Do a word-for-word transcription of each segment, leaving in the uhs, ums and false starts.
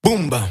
Boom bam.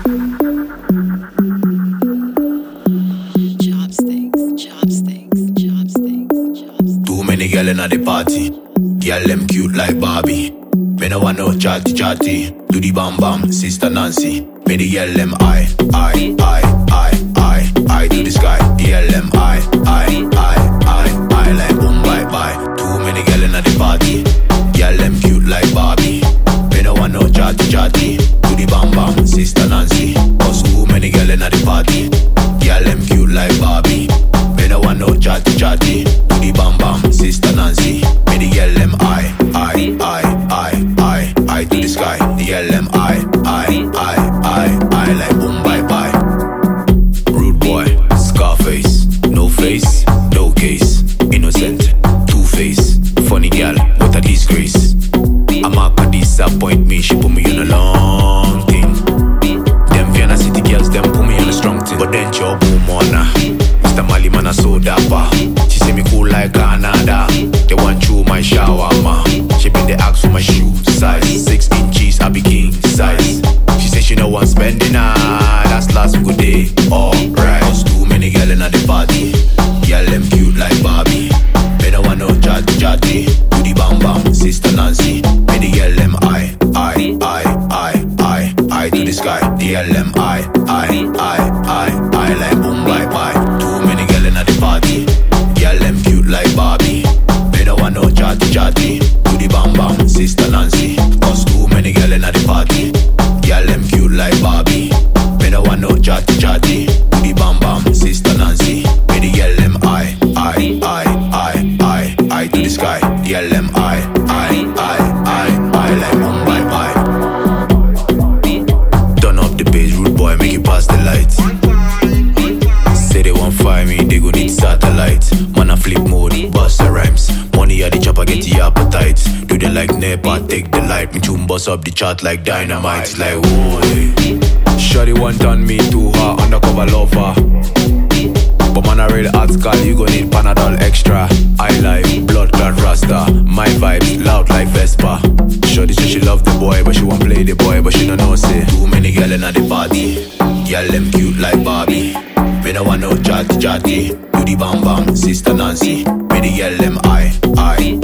Chopsticks, chopsticks, chopsticks, chopsticks. Too many girl inna the party. Girl them cute like Barbie. Me no want no chatty chatty. Do the bam bam, sister Nancy. Me the girl them I, I, I, I, I, I to the sky. The girl them I, I, I, I, I like boom bye bye. Too many girl inna the party. Girl them cute like Barbie. Me no want no chatty chatty. Do the bam bam, sister Nancy. Cause too many girl inna the party. Girl them cute like Barbie. Me no want no chatty chatty. Do the bam bam, sister Nancy. Me the girl them I, I, I, I, I, I to the sky. The girl them I, I, I, I, I like boom bye bye. Rude boy, Scarface, no face, no case, innocent, two face, funny girl, what a disgrace. I'm a can disappoint me, she put me on a long thing. Them Vienna City girls, them put me on a strong thing. But then your boom on her, Mister Mali man a so dapper. She say me cool like Canada. They want through my shawarma. She been the ask for my shoe size, six inches, I be king size. She say she no want spending her, that's last good day. Alright, cause too many girl inna the party. Girl them cute like Barbie. Me no want no chatty chatty. Do the bam bam, sister Nancy. Me the girl them I, I, I, I, I, I to the sky. The girl them I, I, I, I, I like boom bye bye. Too many girl inna the party. Girl them cute like Barbie. Me no want no chatty chatty. Do the bam bam, sister Nancy. Cause too many girl inna the party. Girl them cute like Barbie. Me no want no chatty chatty. Do the bam bam, sister Nancy. Me the girl them I, I, I, I, I, I to the sky. The girl them I, I, I, I, I like boom bye bye. Turn up the bass, rude boy, make it past the lights. Say they want fire me, they go need satellite. Man a flip mode, bust the rhymes. Money at the chopper, get the appetite. Do they like Nepa, take the light. Me tune bust up the chart like dynamite. It's like whoa, shawty want on me too hard, undercover lover. But man a real hot skull, you gon' need Panadol extra. I like blood clot rasta. My vibes loud like Vespa. Shawty say she love the boy, but she won't play the boy, but she don't know say too many girl inna the party. Girl them cute like Barbie. Me no want no chatty chatty. Do the bam bam, sister Nancy. Me the girl them I, I,